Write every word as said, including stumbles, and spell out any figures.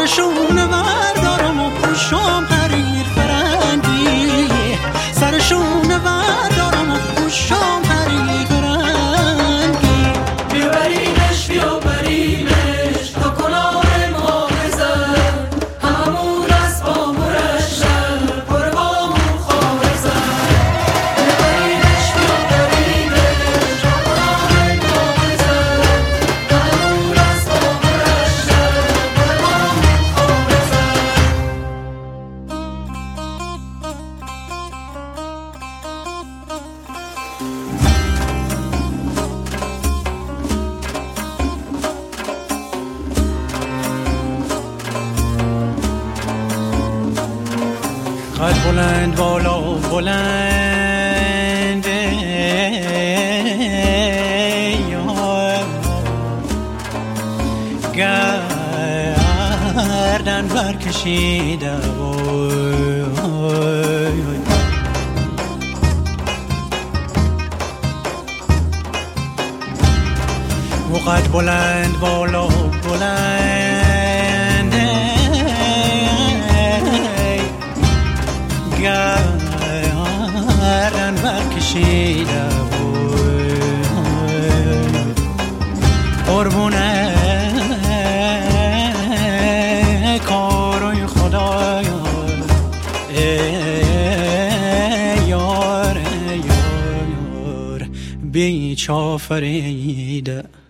سرشون وردارم و پوشم حریر فرنگی، سرشون وردارم و پوشم حریر فرنگی. بیاورینش بیاورینش تا کنار ما بزن، هممون از با مرشن پر بامون خاره زن. بیاورینش بیاورینش تا کنار ما بزن، هممون از با مرشن پر بامون خاره قد بلند بالا بلند گردن برکشیده و قد بلند بالا بلند گردن برکشیده قربونه کارای خدا ای یار ای یار بیچاره